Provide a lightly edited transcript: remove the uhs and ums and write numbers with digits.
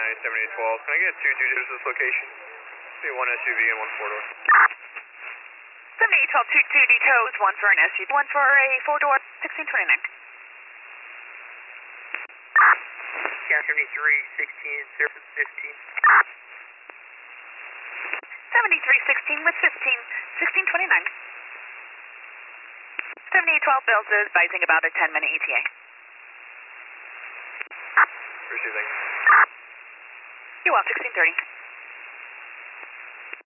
night, 7812. Can I get 2 due to this location? Be 1 SUV and 1 4-door. 7812, 2 decodes, 1 for an SUV, 1 for a 4-door, 1629. Scan 73, 16, surface 15. 7316 with 15, 1629. 7812 Bills is advising about a 10-minute ETA. Appreciate that. You want 1630.